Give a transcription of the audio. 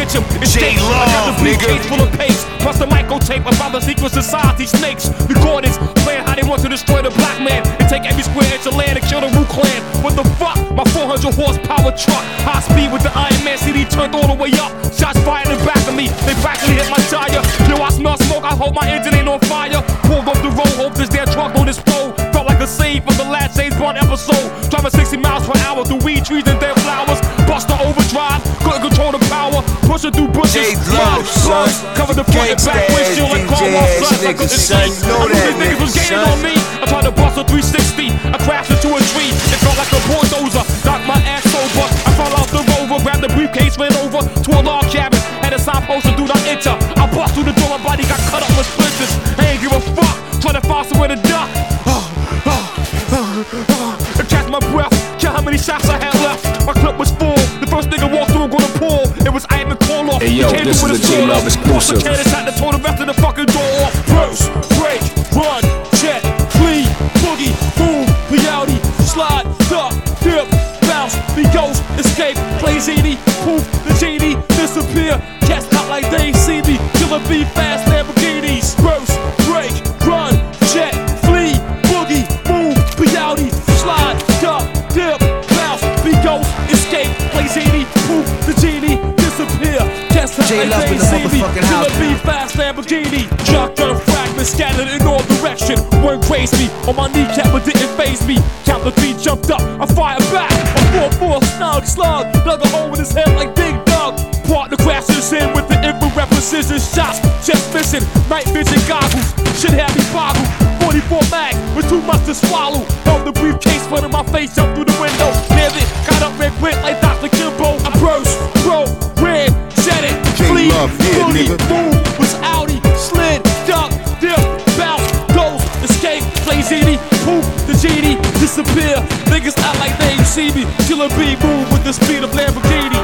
catch him. It's J Love, I got the briefcase full of pace, plus the microtape about the secret society snakes. Recordings playing how they want to destroy the black man and take every square inch of land and kill the Wu Clan. What the fuck? My 400 horsepower truck, high speed with the Iron Man CD turned all the way up. Shots fired in back of me, they practically hit my tire. Yo, I smell smoke, I hope my engine ain't on fire. Pulled off the road, hope this damn truck on this pole. Felt like a scene from the last James Bond episode. Driving 60 miles per hour through weed trees and dead flowers. Bust the overdrive, couldn't control the power. Pushing through bushes, cover the front and back windshield like Carwell Sons. I couldn't see, I knew these niggas was gaining on me. I tried to bust a 360, I crashed into a tree. It felt like a bulldozer, knocked my ass over. I fell out the Rover, grabbed the briefcase, ran over to a log cabin. Had a sign posted, do not enter. I bust through the door, my body got cut up with splinters. I ain't give a fuck, trying to find somewhere to duck. I catch my breath, count how many shots I had left. My clip was full, the first nigga walked through, gonna pull. It was Ivan Koloff. Hey yo, this is a J Love exclusive. The cannon shot to tow the rest of the fucking door off. Burst, break, run, jet, flee, boogie, boom, reality, slide, duck, dip, bounce, be ghost, escape, play zany, poof, the genie, disappear, cast out like they ain't see me, killer be fast Lamborghinis. Burst, break, run, jet, flee, boogie, boom, reality, slide, duck, dip, bounce, be ghost, escape, play zany, poof, the genie, disappear, cast out like they ain't see me, killer be fast Lamborghini. Shotgun fragments scattered in all direction. One grazed me on my kneecap but didn't faze me. Count the three, jumped up, I fired back. A 4-4 snug slug, dug a hole in his head like Big Doug. Partner crashes in with the infrared precision shots. Chest missing, night vision goggles. Shit had me boggled. 44 mag was too much to swallow. Held the briefcase front of my face, jumped through the window. Nailed it, got up and quit like Dr. Kimbo. I burst, broke, ran, said it, flee, booty, boom, was outie, slid, duck, dip, bounce, ghost, escape, play zany, poof, the genie, disappear. Niggas act like they ain't see me. Killer B move with the speed of Lamborghini.